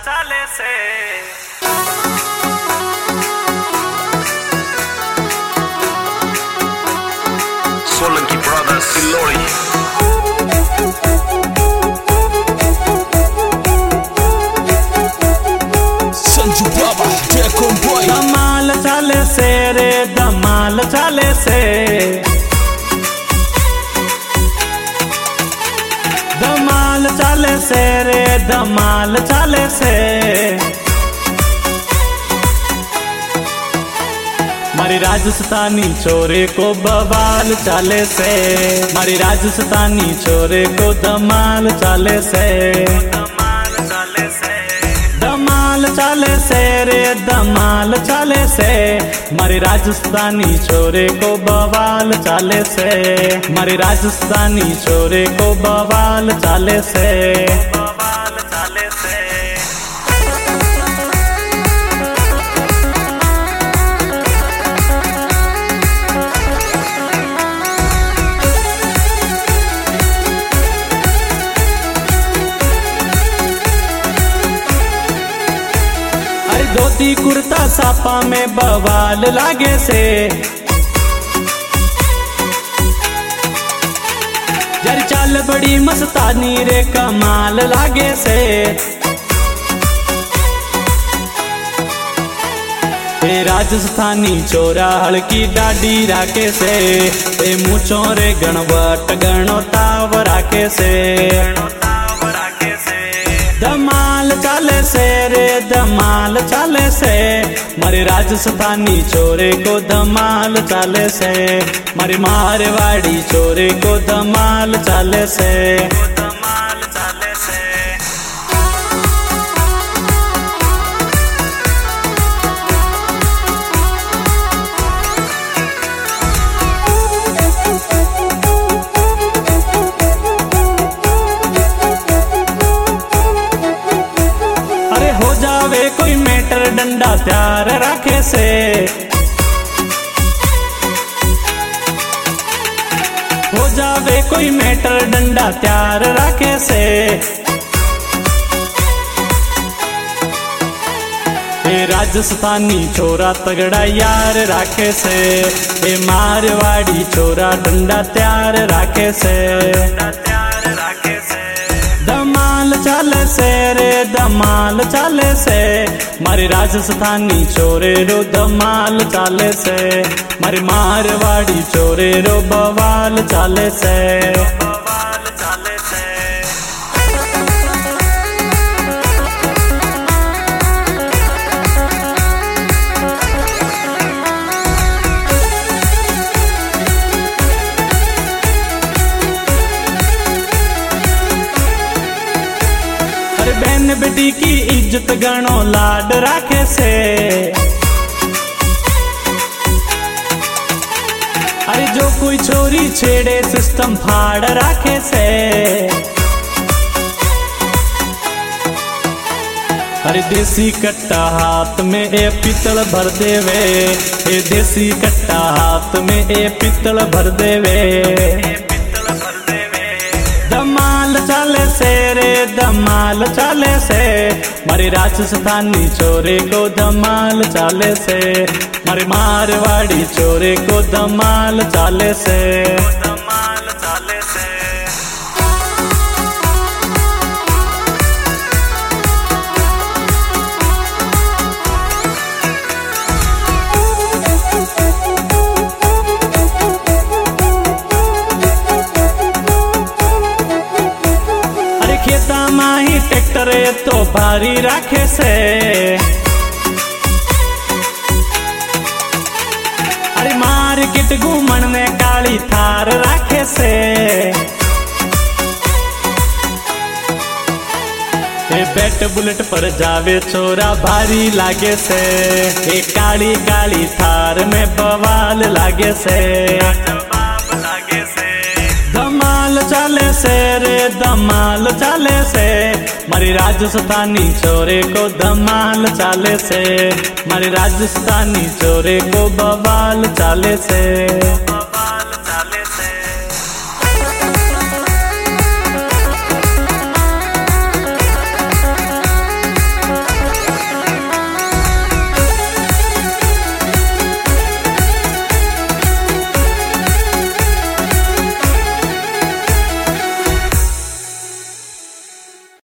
चाले से। Solanki Brothers Ilori। Sanju Baba tycoon boy. धमाल चाले से रे धमाल चाले से, धमाल चाले से रे धमाल चाले से। मारी राजस्थानी छोरे को बवाल चाले से, मारी राजस्थानी छोरे को धमाल चाले से। धमाल चाले से रे धमाल चाले से, मारी राजस्थानी छोरे को बवाल चाले से, मारी राजस्थानी छोरे को बवाल चाले से। बवाल चाले से। धोती कुर्ता सापा में बवाल लागे से, यार चाल बड़ी मस्तानी रे कमाल लागे से। ए राजस्थानी छोरा हल्की डाडी राके से, ए मूछों रे गणवट गणो ताव राके से। धमाल चाले से रे धमाल चाले से, मारे राजस्थानी छोरे को धमाल चाले से, मारे मारवाड़ी छोरे को धमाल चाले से। धमाल चाले से। कोई मैटर डंडा तैयार रखे से, हो जावे कोई मैटर डंडा तैयार रखे से। ए राजस्थानी छोरा तगड़ा यार राखे से, ए मारवाड़ी छोरा डंडा तैयार राखे से। धमाल चाले से रे धमाल चाले से, मारे राजस्थानी छोरे रो धमाल चाले से, मारे मारवाड़ी छोरे रो बवाल चाले से। बवाल चाले से। बहन बेटी की इज्जत गणो लाड राखे से, अरे जो कोई छोरी छेड़े सिस्टम फाड़ राखे से। अरे देसी कट्टा हाथ में ए पित्तल भर देवे, ए देसी कट्टा हाथ में ए पित्तल भर देवे। धमाल चाले से रे धमाल चाले से, मारे राजस्थानी छोरे को धमाल चाले से, मारे मारवाड़ी छोरे को धमाल चाले से। धमाल चाले से। माही ट्रैक्टर तो भारी राखे से, अरे मार्केट घूमन में काली थार राखे से। ए बैट बुलेट पर जावे छोरा भारी लागे से, ए काली काली थार में बवाल लागे से। धमाल चाले से रे धमाल चाले से, मारी राजस्थानी छोरे को धमाल चाले से, मारी राजस्थानी छोरे को बवाल चाले से।